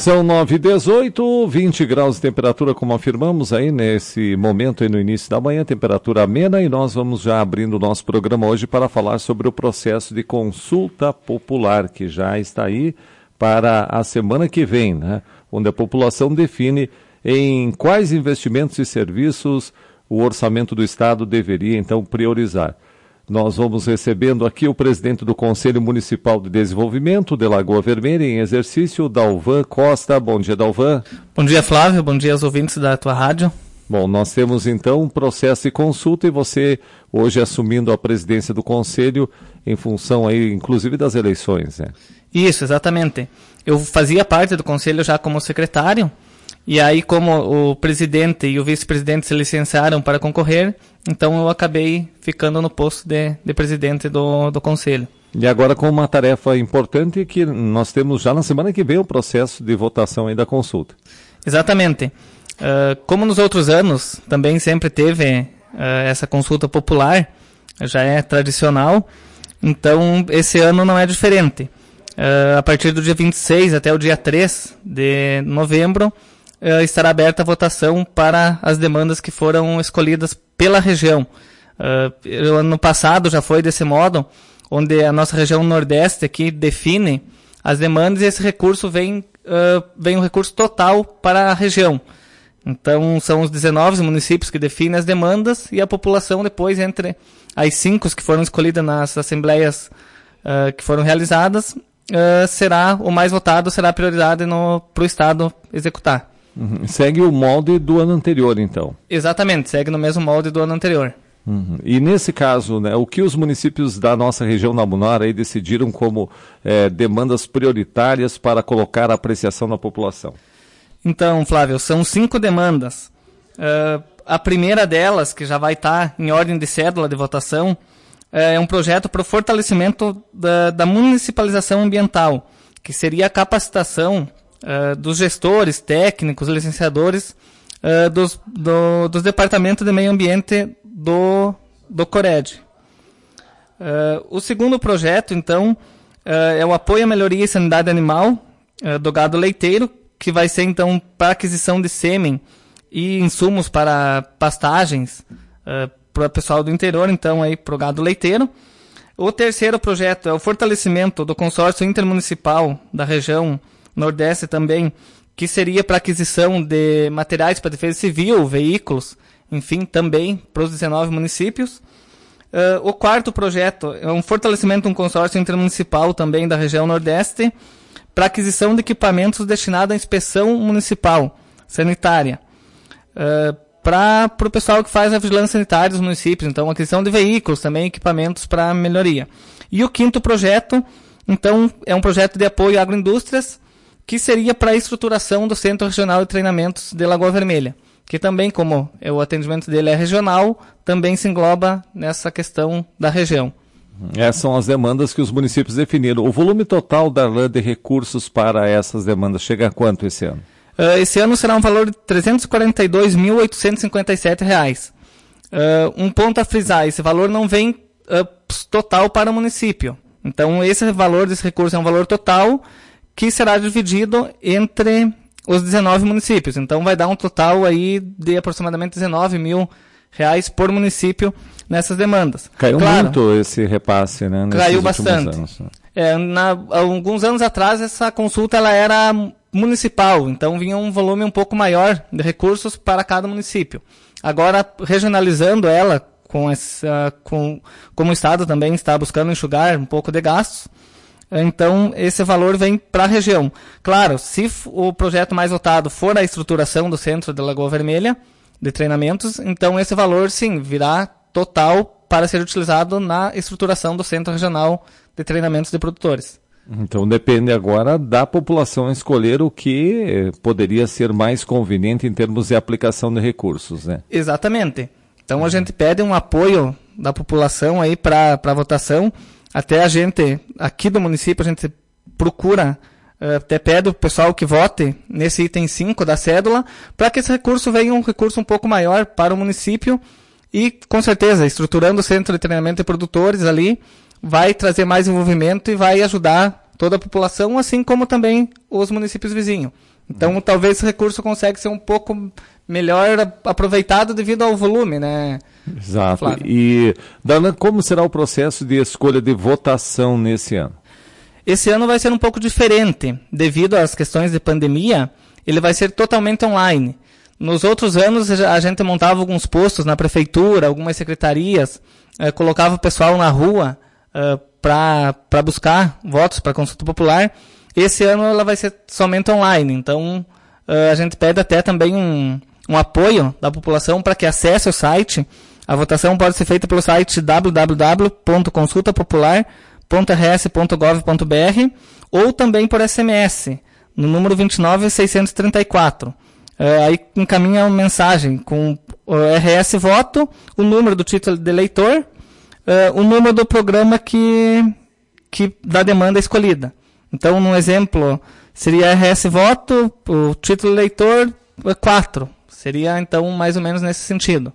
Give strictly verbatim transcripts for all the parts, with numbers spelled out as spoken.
São nove e dezoito, vinte graus de temperatura, como afirmamos aí nesse momento aí no início da manhã, temperatura amena, e nós vamos já abrindo o nosso programa hoje para falar sobre o processo de consulta popular que já está aí para a semana que vem, né? Onde a população define em quais investimentos e serviços o orçamento do Estado deveria então priorizar. Nós vamos recebendo aqui o presidente do Conselho Municipal de Desenvolvimento de Lagoa Vermelha em exercício, Dalvan Costa. Bom dia, Dalvan. Bom dia, Flávio. Bom dia aos ouvintes da tua rádio. Bom, nós temos então um processo de consulta e você hoje assumindo a presidência do Conselho em função aí, inclusive, das eleições, né? Isso, exatamente. Eu fazia parte do Conselho já como secretário. E aí, como o presidente e o vice-presidente se licenciaram para concorrer, então eu acabei ficando no posto de, de presidente do, do Conselho. E agora com uma tarefa importante que nós temos já na semana que vem o processo de votação aí da consulta. Exatamente. Uh, como nos outros anos, também sempre teve uh, essa consulta popular, já é tradicional, então esse ano não é diferente. Uh, a partir do dia vinte e seis até o dia três de novembro, Uh, estará aberta a votação para as demandas que foram escolhidas pela região. Uh, ano passado já foi desse modo, onde a nossa região Nordeste aqui define as demandas e esse recurso vem, uh, vem um recurso total para a região. Então são os dezenove municípios que definem as demandas e a população depois, entre as cinco que foram escolhidas nas assembleias uh, que foram realizadas, uh, será o mais votado, será a prioridade para o Estado executar. Uhum. Segue o molde do ano anterior, então. Exatamente, segue no mesmo molde do ano anterior. Uhum. E nesse caso, né, o que os municípios da nossa região Namunar aí decidiram como é, demandas prioritárias para colocar a apreciação da população? Então, Flávio, são cinco demandas. Uh, a primeira delas, que já vai estar em ordem de cédula de votação, é um projeto para o fortalecimento da, da municipalização ambiental, que seria a capacitação Uh, dos gestores, técnicos, licenciadores uh, dos, do, dos departamentos de meio ambiente do, do Cored. Uh, o segundo projeto, então, uh, é o apoio à melhoria e sanidade animal uh, do gado leiteiro, que vai ser, então, para aquisição de sêmen e insumos para pastagens uh, para o pessoal do interior, então, aí para o gado leiteiro. O terceiro projeto é o fortalecimento do consórcio intermunicipal da região Nordeste também, que seria para aquisição de materiais para defesa civil, veículos, enfim, também para os dezenove municípios. Uh, o quarto projeto é um fortalecimento de um consórcio intermunicipal também da região Nordeste para aquisição de equipamentos destinados à inspeção municipal sanitária. Uh, para o pessoal que faz a vigilância sanitária dos municípios, então aquisição de veículos, também equipamentos para melhoria. E o quinto projeto, então, é um projeto de apoio a agroindústrias, que seria para a estruturação do Centro Regional de Treinamentos de Lagoa Vermelha, que também, como o atendimento dele é regional, também se engloba nessa questão da região. Essas são as demandas que os municípios definiram. O volume total da L A de recursos para essas demandas chega a quanto esse ano? Uh, esse ano será um valor de trezentos e quarenta e dois mil oitocentos e cinquenta e sete reais. Uh, um ponto a frisar, esse valor não vem uh, total para o município. Então, esse valor desse recurso é um valor total que será dividido entre os dezenove municípios. Então, vai dar um total aí de aproximadamente dezenove mil reais por município nessas demandas. Caiu claro, muito esse repasse, né? Caiu bastante. Anos. É, na, alguns anos atrás, essa consulta ela era municipal, então vinha um volume um pouco maior de recursos para cada município. Agora, regionalizando ela, com essa, com, como o Estado também está buscando enxugar um pouco de gastos, então esse valor vem para a região. Claro, se o projeto mais votado for a estruturação do Centro de Lagoa Vermelha, de treinamentos, então esse valor sim virá total para ser utilizado na estruturação do Centro Regional de Treinamentos de Produtores. Então depende agora da população escolher o que poderia ser mais conveniente em termos de aplicação de recursos, né? Exatamente. Então a gente pede um apoio da população aí para a votação. Até a gente, aqui do município, a gente procura, até pede o pessoal que vote nesse item cinco da cédula, para que esse recurso venha um recurso um pouco maior para o município e, com certeza, estruturando o Centro de Treinamento de Produtores ali, vai trazer mais envolvimento e vai ajudar toda a população, assim como também os municípios vizinhos. Então, uhum. talvez esse recurso consiga ser um pouco melhor aproveitado devido ao volume, né? Exato. Flávio? E, Darlan, como será o processo de escolha de votação nesse ano? Esse ano vai ser um pouco diferente. Devido às questões de pandemia, ele vai ser totalmente online. Nos outros anos, a gente montava alguns postos na prefeitura, algumas secretarias, eh, colocava o pessoal na rua eh, para buscar votos para consulta popular. Esse ano ela vai ser somente online. Então, eh, a gente pede até também um, um apoio da população para que acesse o site. A votação pode ser feita pelo site w w w ponto consulta popular ponto r s ponto gov ponto b r ou também por S M S, no número vinte e nove, seiscentos e trinta e quatro. Uh, aí encaminha uma mensagem com o R S voto, o número do título de eleitor, uh, o número do programa que, que da demanda escolhida. Então, no exemplo, seria R S voto, o título de eleitor quatro. Seria, então, mais ou menos nesse sentido.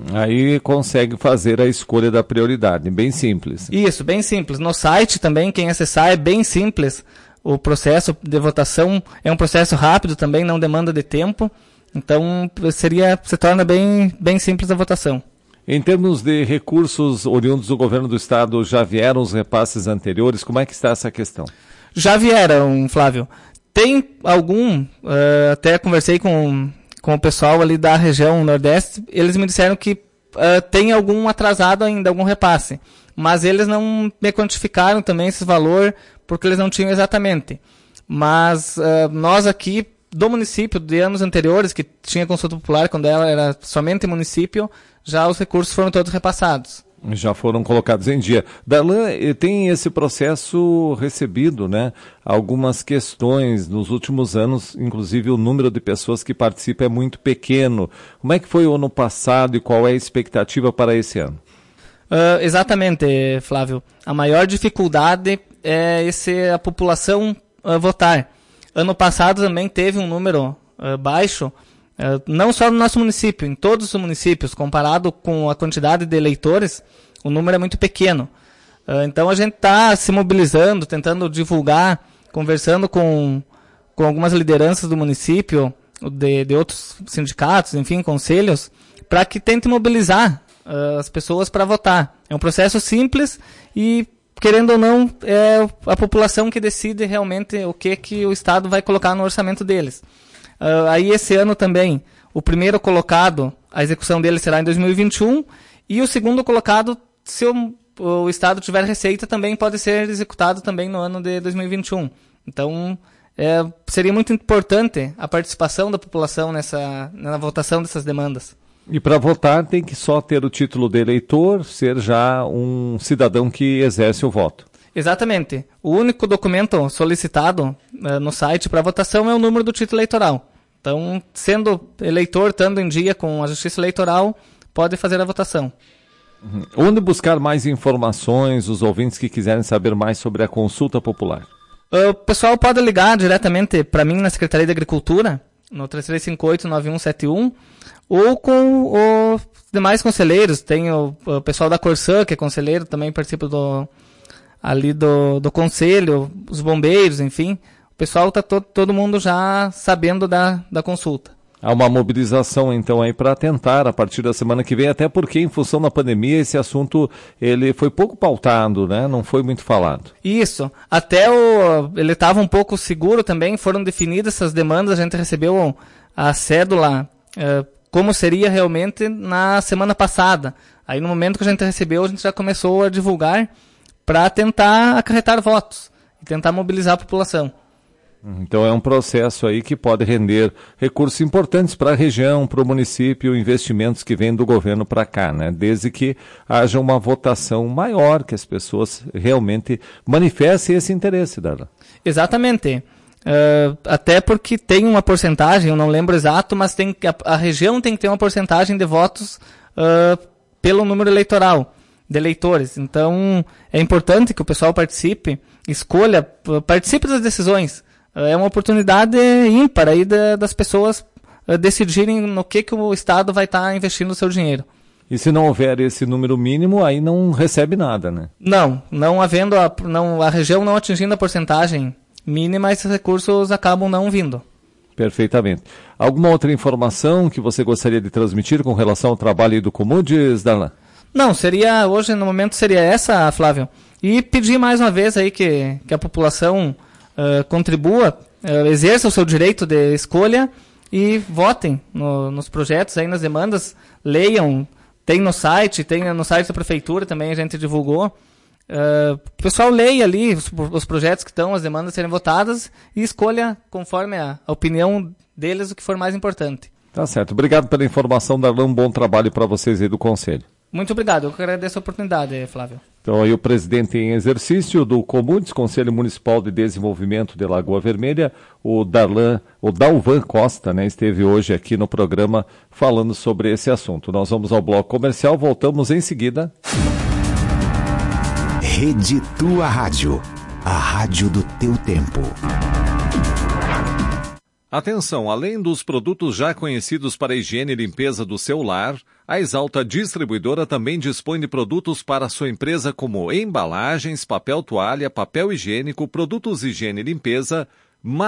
Aí consegue fazer a escolha da prioridade, bem simples. Isso, bem simples. No site também, quem acessar, é bem simples. O processo de votação é um processo rápido também, não demanda de tempo. Então, seria, se torna bem, bem simples a votação. Em termos de recursos oriundos do governo do estado, já vieram os repasses anteriores? Como é que está essa questão? Já vieram, Flávio. Tem algum, uh, até conversei com, com o pessoal ali da região Nordeste, eles me disseram que uh, tem algum atrasado ainda, algum repasse. Mas eles não me quantificaram também esse valor, porque eles não tinham exatamente. Mas uh, nós aqui, do município, de anos anteriores, que tinha consulta popular, quando ela era somente município, já os recursos foram todos repassados. Já foram colocados em dia. Darlan, tem esse processo recebido, né? Algumas questões nos últimos anos, inclusive o número de pessoas que participam é muito pequeno. Como é que foi o ano passado e qual é a expectativa para esse ano? Uh, exatamente, Flávio. A maior dificuldade é esse, a população uh, votar. Ano passado também teve um número uh, baixo, uh, não só no nosso município, em todos os municípios, comparado com a quantidade de eleitores, o número é muito pequeno. Uh, então a gente está se mobilizando, tentando divulgar, conversando com, com algumas lideranças do município, de, de outros sindicatos, enfim, conselhos, para que tente mobilizar as pessoas para votar. É um processo simples e, querendo ou não, é a população que decide realmente o que, que o Estado vai colocar no orçamento deles. Uh, aí esse ano também, o primeiro colocado, a execução dele será em dois mil e vinte e um, e o segundo colocado, se o, o Estado tiver receita, também pode ser executado também no ano de dois mil e vinte e um. Então, é, seria muito importante a participação da população nessa, na votação dessas demandas. E para votar tem que só ter o título de eleitor, ser já um cidadão que exerce o voto. Exatamente. O único documento solicitado uh, no site para votação é o número do título eleitoral. Então, sendo eleitor, estando em dia com a Justiça Eleitoral, pode fazer a votação. Uhum. Onde buscar mais informações, os ouvintes que quiserem saber mais sobre a consulta popular? Uh, o pessoal pode ligar diretamente para mim na Secretaria de Agricultura, no três três cinco oito, nove um sete um, ou com os demais conselheiros. Tem o, o pessoal da Corsã, que é conselheiro, também participa do, ali do, do conselho, os bombeiros, enfim. O pessoal está to, todo mundo já sabendo da, da consulta. Há uma mobilização, então, aí para tentar, a partir da semana que vem, até porque, em função da pandemia, esse assunto ele foi pouco pautado, né? Não foi muito falado. Isso. Até o, ele estava um pouco seguro também, foram definidas essas demandas, a gente recebeu a cédula, eh, como seria realmente na semana passada. Aí, no momento que a gente recebeu, a gente já começou a divulgar para tentar acarretar votos e tentar mobilizar a população. Então é um processo aí que pode render recursos importantes para a região, para o município, investimentos que vêm do governo para cá, né? Desde que haja uma votação maior, que as pessoas realmente manifestem esse interesse, Darla. Exatamente. Uh, até porque tem uma porcentagem, eu não lembro exato, mas tem, a, a região tem que ter uma porcentagem de votos uh, pelo número eleitoral de eleitores. Então é importante que o pessoal participe, escolha, participe das decisões. É uma oportunidade ímpar aí da, das pessoas uh, decidirem no que, que o Estado vai estar tá investindo o seu dinheiro. E se não houver esse número mínimo, aí não recebe nada, né? Não, não havendo a, não, a região não atingindo a porcentagem mínima, esses recursos acabam não vindo. Perfeitamente. Alguma outra informação que você gostaria de transmitir com relação ao trabalho do Comudes, Darlan? Não, seria, hoje no momento seria essa, Flávio. E pedir mais uma vez aí que, que a população uh, contribua, uh, exerça o seu direito de escolha e votem no, nos projetos, aí nas demandas, leiam, tem no site, tem no site da prefeitura também, a gente divulgou. Uh, o pessoal leia ali os, os projetos que estão, as demandas serem votadas e escolha conforme a, a opinião deles o que for mais importante. Tá certo. Obrigado pela informação, Darlan. Um bom trabalho para vocês aí do Conselho. Muito obrigado. Eu que agradeço a oportunidade, Flávio. Então aí o presidente em exercício do Comudes, Conselho Municipal de Desenvolvimento de Lagoa Vermelha, o Darlan, o Dalvan Costa, né, esteve hoje aqui no programa falando sobre esse assunto. Nós vamos ao bloco comercial, voltamos em seguida. Rede Tua Rádio, a rádio do teu tempo. Atenção, além dos produtos já conhecidos para a higiene e limpeza do seu lar, a Exalta Distribuidora também dispõe de produtos para a sua empresa como embalagens, papel toalha, papel higiênico, produtos higiene e limpeza,